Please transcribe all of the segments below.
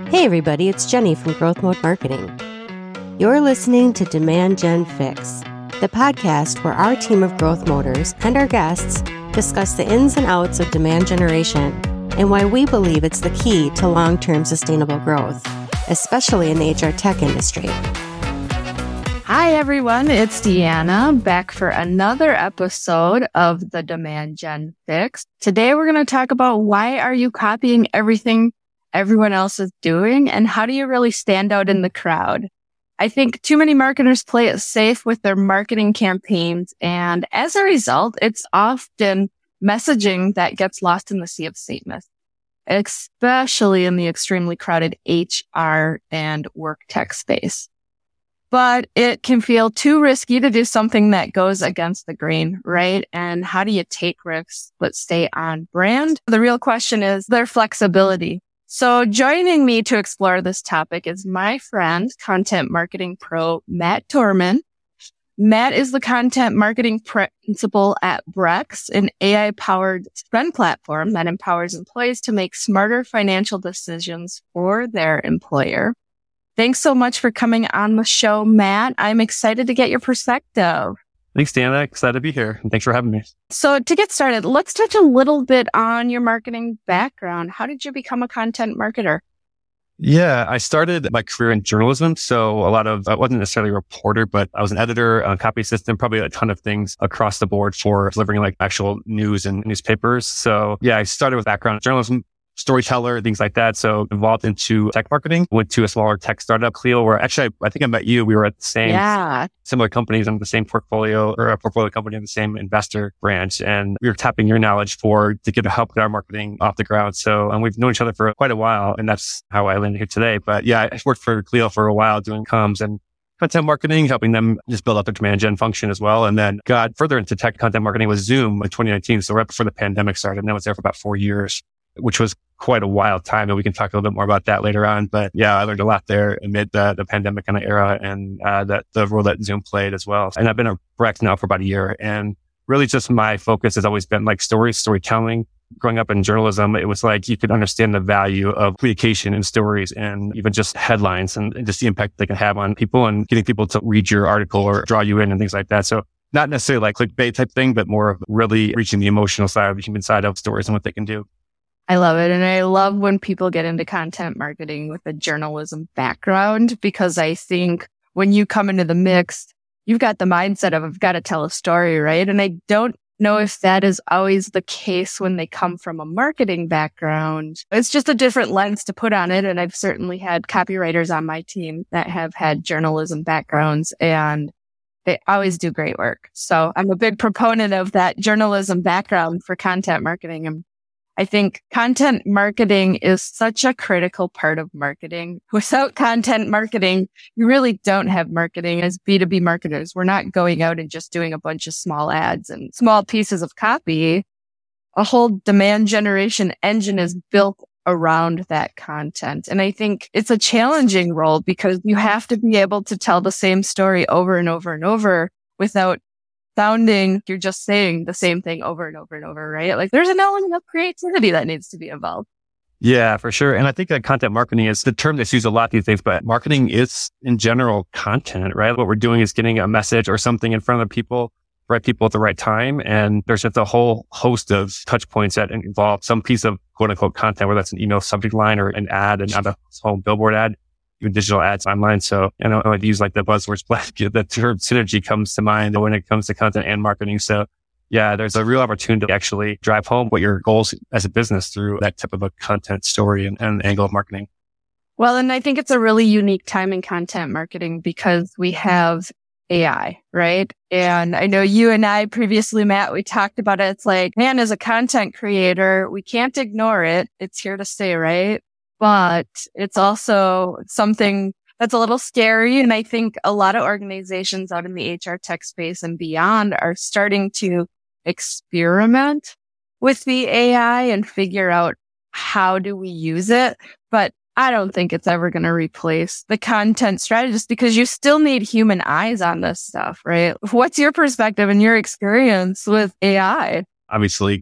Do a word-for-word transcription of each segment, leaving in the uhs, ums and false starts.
Hey everybody, it's Jenny from Growth Mode Marketing. You're listening to Demand Gen Fix, the podcast where our team of growth moders and our guests discuss the ins and outs of demand generation and why we believe it's the key to long-term sustainable growth, especially in the H R tech industry. Hi everyone, it's Deanna back for another episode of the Demand Gen Fix. Today we're going to talk about why are you copying everything everyone else is doing and how do you really stand out in the crowd? I think too many marketers play it safe with their marketing campaigns, and as a result, it's often messaging that gets lost in the sea of sameness, especially in the extremely crowded H R and work tech space. But it can feel too risky to do something that goes against the grain, right? And how do you take risks but stay on brand? The real question is their flexibility. So joining me to explore this topic is my friend, content marketing pro, Matt Torman. Matt is the content marketing principal at Brex, an A I-powered spend platform that empowers employees to make smarter financial decisions for their employer. Thanks so much for coming on the show, Matt. I'm excited to get your perspective. Thanks, Deanna. Excited to be here. And thanks for having me. So to get started, let's touch a little bit on your marketing background. How did you become a content marketer? Yeah, I started my career in journalism. So a lot of, I wasn't necessarily a reporter, but I was an editor, a copy assistant, probably a ton of things across the board for delivering like actual news and newspapers. So yeah, I started with background in journalism, storyteller, things like that. So involved into tech marketing, went to a smaller tech startup, Clio, where actually I, I think I met you. We were at the same yeah. similar companies on the same portfolio or a portfolio company on the same investor branch. And we were tapping your knowledge for to get help with our marketing off the ground. So and we've known each other for quite a while. And that's how I landed here today. But yeah, I worked for Clio for a while doing comms and content marketing, helping them just build out their demand gen function as well. And then got further into tech content marketing with Zoom in twenty nineteen. So right before the pandemic started. And I was there for about four years, which was quite a wild time. And we can talk a little bit more about that later on. But yeah, I learned a lot there amid the, the pandemic kind of era and uh, that the role that Zoom played as well. And I've been at Brex now for about a year. And really just my focus has always been like stories, storytelling. Growing up in journalism, it was like you could understand the value of communication and stories and even just headlines and, and just the impact they can have on people and getting people to read your article or draw you in and things like that. So not necessarily like clickbait type thing, but more of really reaching the emotional side of the human side of stories and what they can do. I love it. And I love when people get into content marketing with a journalism background, because I think when you come into the mix, you've got the mindset of, I've got to tell a story, right? And I don't know if that is always the case when they come from a marketing background. It's just a different lens to put on it. And I've certainly had copywriters on my team that have had journalism backgrounds and they always do great work. So I'm a big proponent of that journalism background for content marketing. And I think content marketing is such a critical part of marketing. Without content marketing, you really don't have marketing. As B two B marketers, we're not going out and just doing a bunch of small ads and small pieces of copy. A whole demand generation engine is built around that content. And I think it's a challenging role because you have to be able to tell the same story over and over and over without sounding, you're just saying the same thing over and over and over, right? Like there's an element of creativity that needs to be involved. Yeah, for sure. And I think that content marketing is the term that's used a lot these days, but marketing is in general content, right? What we're doing is getting a message or something in front of people, right people at the right time. And there's just a whole host of touch points that involve some piece of quote unquote content, whether that's an email subject line or an ad and not a whole billboard ad. Even digital ads online. So I know I use like the buzzwords, but the term synergy comes to mind when it comes to content and marketing. So yeah, there's a real opportunity to actually drive home what your goals as a business through that type of a content story and, and angle of marketing. Well, and I think it's a really unique time in content marketing because we have A I, right? And I know you and I previously, Matt, we talked about it. It's like, man, as a content creator, we can't ignore it. It's here to stay, right? But it's also something that's a little scary. And I think a lot of organizations out in the H R tech space and beyond are starting to experiment with the A I and figure out how do we use it. But I don't think it's ever going to replace the content strategist because you still need human eyes on this stuff, right? What's your perspective and your experience with A I? Obviously,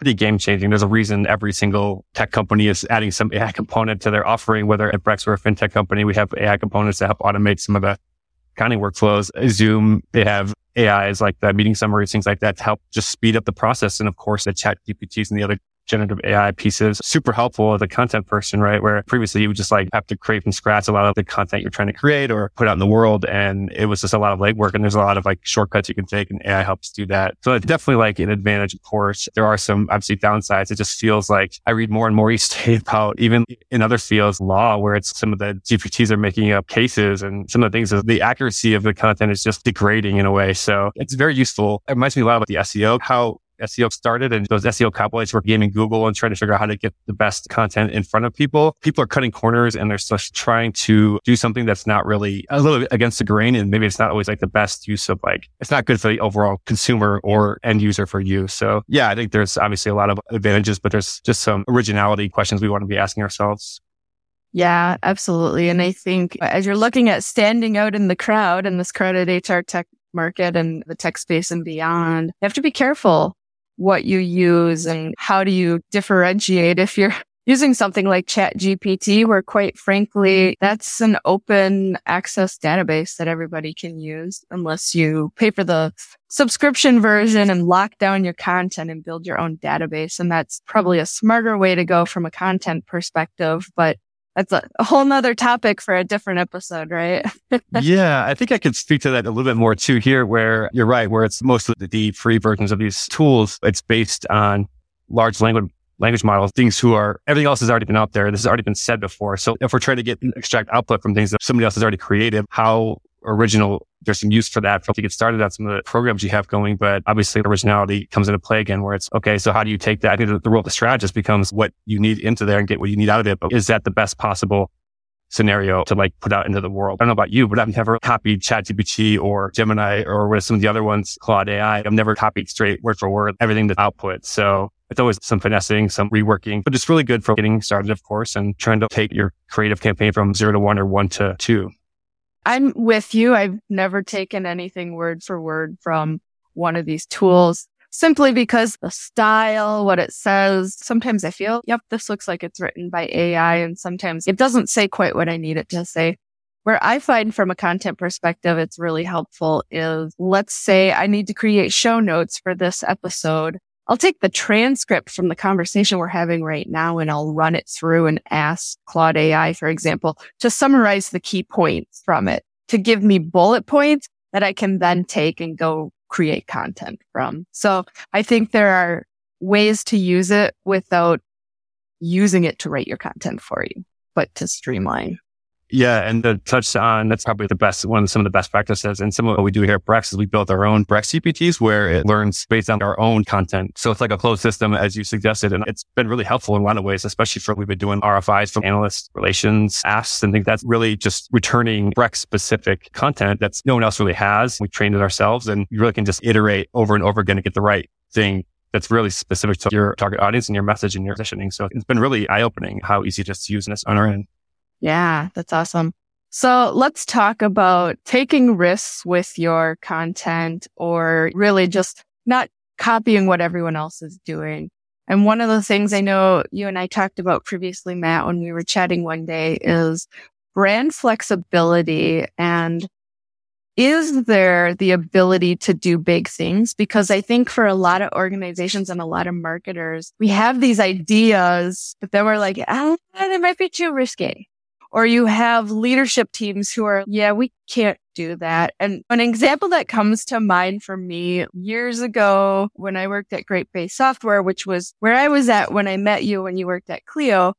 pretty game changing. There's a reason every single tech company is adding some A I component to their offering, whether at Brex or a fintech company, we have A I components to help automate some of the accounting workflows. Zoom, they have A Is like the meeting summaries, things like that to help just speed up the process. And of course, the chat G P Ts and the other generative A I pieces, super helpful as a content person, right? Where previously you would just like have to create from scratch a lot of the content you're trying to create or put out in the world. And it was just a lot of legwork, and there's a lot of like shortcuts you can take, and A I helps do that. So it's definitely like an advantage, of course. There are some obviously downsides. It just feels like I read more and more each day about even in other fields, law, where it's some of the G P Ts are making up cases, and some of the things, the accuracy of the content is just degrading in a way. So it's very useful. It reminds me a lot about the S E O, how S E O started, and those S E O cowboys were gaming Google and trying to figure out how to get the best content in front of people. People are cutting corners, and they're just trying to do something that's not really a little bit against the grain. And maybe it's not always like the best use of like, it's not good for the overall consumer or end user for you. So yeah, I think there's obviously a lot of advantages, but there's just some originality questions we want to be asking ourselves. Yeah, absolutely. And I think as you're looking at standing out in the crowd in this crowded H R tech market and the tech space and beyond, you have to be careful what you use and how do you differentiate. If you're using something like Chat G P T, where quite frankly, that's an open access database that everybody can use unless you pay for the subscription version and lock down your content and build your own database. And that's probably a smarter way to go from a content perspective, but that's a, a whole nother topic for a different episode, right? Yeah, I think I could speak to that a little bit more too here, where you're right, where it's most of the, the free versions of these tools, it's based on large language language models, things who are, everything else has already been out there. This has already been said before. So if we're trying to get extract output from things that somebody else has already created, how original, there's some use for that to get started on some of the programs you have going. But obviously originality comes into play again, where it's, okay, so how do you take that? I think the, the role of the strategist becomes what you need into there and get what you need out of it. But is that the best possible scenario to like put out into the world? I don't know about you, but I've never copied ChatGPT or Gemini or with some of the other ones, Claude A I. I've never copied straight word for word everything that's output. So it's always some finessing, some reworking, but it's really good for getting started, of course, and trying to take your creative campaign from zero to one or one to two. I'm with you. I've never taken anything word for word from one of these tools simply because the style, what it says, sometimes I feel, yep, this looks like it's written by A I. And sometimes it doesn't say quite what I need it to say. Where I find from a content perspective, it's really helpful is, let's say I need to create show notes for this episode. I'll take the transcript from the conversation we're having right now and I'll run it through and ask Claude A I, for example, to summarize the key points from it, to give me bullet points that I can then take and go create content from. So I think there are ways to use it without using it to write your content for you, but to streamline. Yeah. And to touch on, that's probably the best, one of some of the best practices. And some of what we do here at Brex is we built our own Brex G P Ts where it learns based on our own content. So it's like a closed system, as you suggested. And it's been really helpful in a lot of ways, especially for, we've been doing R F Is from analyst relations asks, and think that's really just returning Brex specific content that no one else really has. We trained it ourselves, and you really can just iterate over and over again to get the right thing that's really specific to your target audience and your message and your positioning. So it's been really eye-opening how easy it is to use this on our end. Yeah, that's awesome. So let's talk about taking risks with your content, or really just not copying what everyone else is doing. And one of the things I know you and I talked about previously, Matt, when we were chatting one day, is brand flexibility. And is there the ability to do big things? Because I think for a lot of organizations and a lot of marketers, we have these ideas, but then we're like, ah, they might be too risky. Or you have leadership teams who are, yeah, we can't do that. And an example that comes to mind for me years ago when I worked at Great Bay Software, which was where I was at when I met you when you worked at Clio,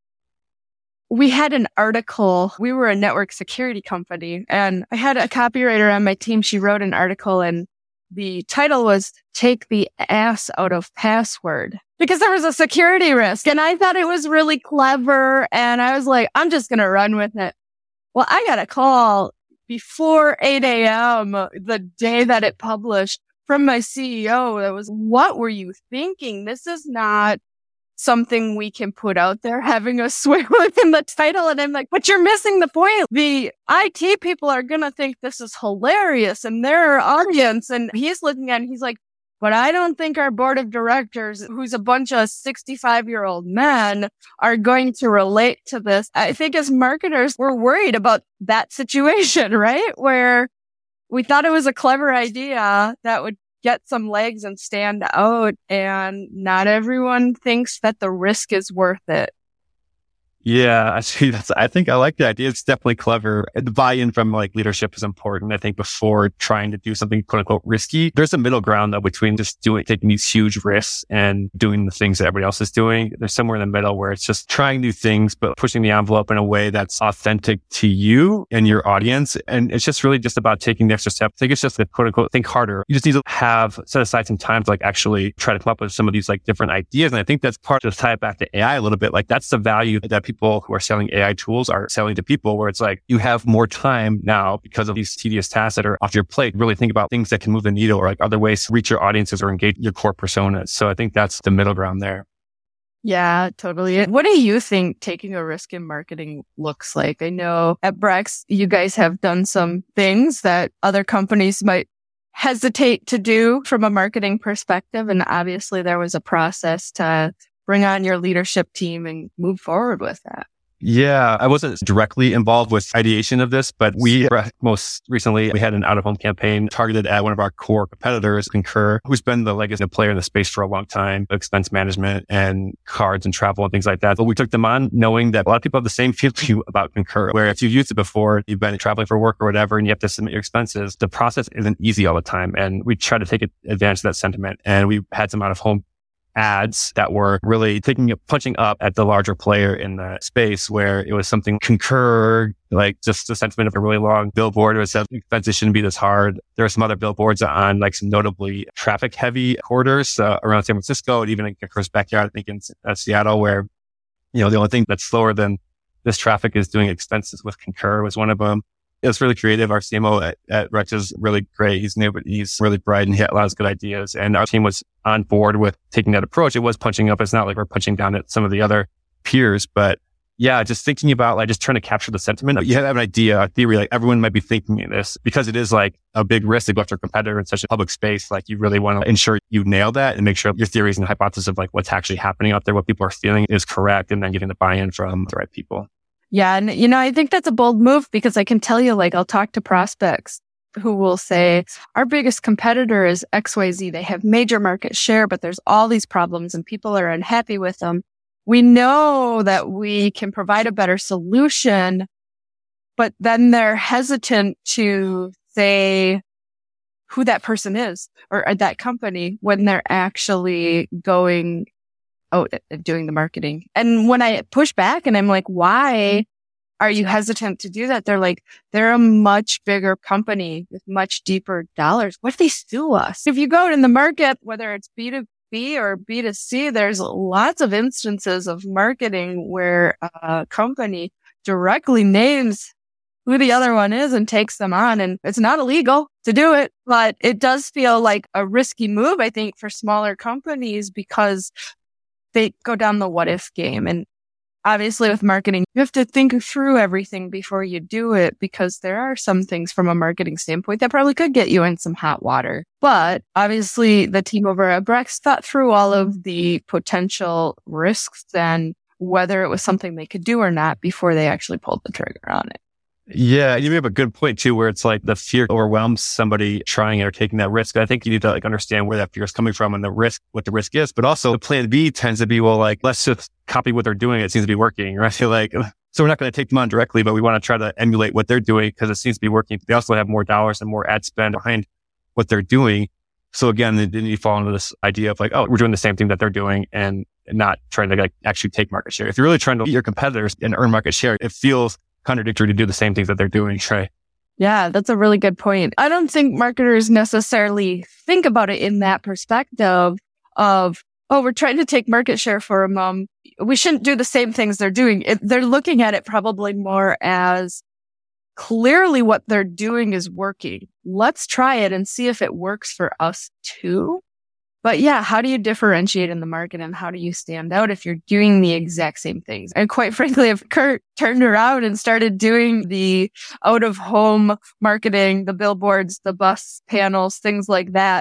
we had an article. We were a network security company, and I had a copywriter on my team. She wrote an article, and the title was "Take the Ass Out of Password," because there was a security risk. And I thought it was really clever. And I was like, I'm just going to run with it. Well, I got a call before eight a.m. the day that it published from my C E O. That was, what were you thinking? This is not something we can put out there, having a swear word in the title. And I'm like, but you're missing the point. The I T people are going to think this is hilarious and their audience. And he's looking at it and he's like, But I don't think our board of directors, who's a bunch of sixty-five-year-old men, are going to relate to this. I think as marketers, we're worried about that situation, right? Where we thought it was a clever idea that would get some legs and stand out, and not everyone thinks that the risk is worth it. Yeah, I see. That's, I think I like the idea. It's definitely clever. The buy-in from like leadership is important. I think before trying to do something quote unquote risky, there's a middle ground though between just doing, taking these huge risks and doing the things that everybody else is doing. There's somewhere in the middle where it's just trying new things, but pushing the envelope in a way that's authentic to you and your audience. And it's just really just about taking the extra step. I think it's just the quote unquote think harder. You just need to have set aside some time to like actually try to come up with some of these like different ideas. And I think that's part to tie it back to A I a little bit. Like that's the value that people People who are selling A I tools are selling to people, where it's like you have more time now because of these tedious tasks that are off your plate. Really think about things that can move the needle, or like other ways to reach your audiences or engage your core personas. So I think that's the middle ground there. Yeah, totally. What do you think taking a risk in marketing looks like? I know at Brex, you guys have done some things that other companies might hesitate to do from a marketing perspective. And obviously there was a process to bring on your leadership team and move forward with that. Yeah, I wasn't directly involved with ideation of this, but we most recently, we had an out-of-home campaign targeted at one of our core competitors, Concur, who's been the legacy player in the space for a long time, expense management and cards and travel and things like that. But we took them on knowing that a lot of people have the same feeling about Concur, where if you've used it before, you've been traveling for work or whatever, and you have to submit your expenses, the process isn't easy all the time. And we try to take advantage of that sentiment. And we had some out-of-home ads that were really taking it, punching up at the larger player in the space, where it was something Concur, like just the sentiment of a really long billboard. It said expenses shouldn't be this hard. There are some other billboards on like some notably traffic heavy corridors uh, around San Francisco, and even in Concur's backyard, I think in uh, Seattle, where, you know, the only thing that's slower than this traffic is doing expenses with Concur was one of them. It was really creative. Our C M O at, at Rex is really great. He's new, but he's really bright and he had a lot of good ideas. And our team was on board with taking that approach. It was punching up. It's not like we're punching down at some of the other peers, but yeah, just thinking about like just trying to capture the sentiment. You have an idea, a theory, like everyone might be thinking of this because it is like a big risk to go after a competitor in such a public space. Like you really want to ensure you nail that and make sure your theories and hypothesis of like what's actually happening out there, what people are feeling is correct, and then getting the buy-in from the right people. Yeah. And, you know, I think that's a bold move because I can tell you, like, I'll talk to prospects who will say, our biggest competitor is X Y Z. They have major market share, but there's all these problems and people are unhappy with them. We know that we can provide a better solution, but then they're hesitant to say who that person is or, or that company when they're actually going out and doing the marketing. And when I push back and I'm like, why are you hesitant to do that? They're like, they're a much bigger company with much deeper dollars. What if they sue us? If you go in the market, whether it's B two B or B two C, there's lots of instances of marketing where a company directly names who the other one is and takes them on. And it's not illegal to do it, but it does feel like a risky move, I think, for smaller companies because they go down the what if game. And obviously with marketing, you have to think through everything before you do it, because there are some things from a marketing standpoint that probably could get you in some hot water. But obviously the team over at Brex thought through all of the potential risks and whether it was something they could do or not before they actually pulled the trigger on it. Yeah, you have a good point too, where it's like the fear overwhelms somebody trying it or taking that risk. I think you need to like understand where that fear is coming from and the risk, what the risk is. But also the plan B tends to be, well, like, let's just copy what they're doing. It seems to be working, right? Like, so we're not going to take them on directly, but we want to try to emulate what they're doing because it seems to be working. They also have more dollars and more ad spend behind what they're doing. So again, then you fall into this idea of like, oh, we're doing the same thing that they're doing and not trying to like actually take market share. If you're really trying to beat your competitors and earn market share, it feels contradictory to do the same things that they're doing, right? Yeah, that's a really good point. I don't think marketers necessarily think about it in that perspective of, oh, we're trying to take market share for them. Um, we shouldn't do the same things they're doing. It, they're looking at it probably more as clearly what they're doing is working. Let's try it and see if it works for us too. But yeah, how do you differentiate in the market and how do you stand out if you're doing the exact same things? And quite frankly, if Kurt turned around and started doing the out of home marketing, the billboards, the bus panels, things like that,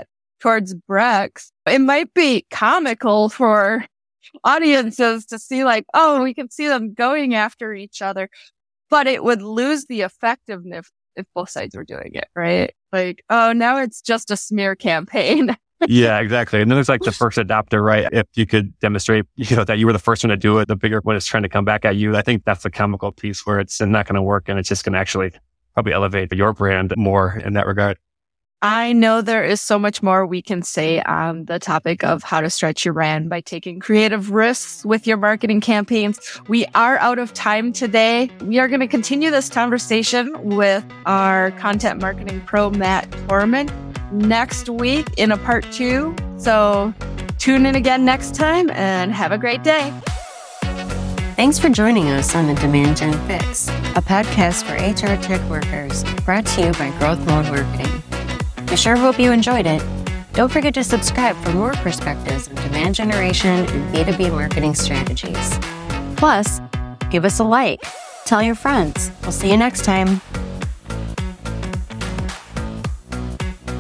towards Brex, it might be comical for audiences to see like, oh, we can see them going after each other, but it would lose the effectiveness if both sides were doing it, right? Like, oh, now it's just a smear campaign. Yeah, exactly. And then there's like the first adopter, right? If you could demonstrate, you know, that you were the first one to do it, the bigger one is trying to come back at you. I think that's the comical piece where it's not going to work, and it's just going to actually probably elevate your brand more in that regard. I know there is so much more we can say on the topic of how to stretch your brand by taking creative risks with your marketing campaigns. We are out of time today. We are going to continue this conversation with our content marketing pro, Matt Torman, next week in a part two. So tune in again next time and have a great day. Thanks for joining us on the Demand Gen Fix, a podcast for H R tech workers, brought to you by Growth Mode Marketing. We sure hope you enjoyed it. Don't forget to subscribe for more perspectives on demand generation and B two B marketing strategies. Plus, give us a like. Tell your friends. We'll see you next time.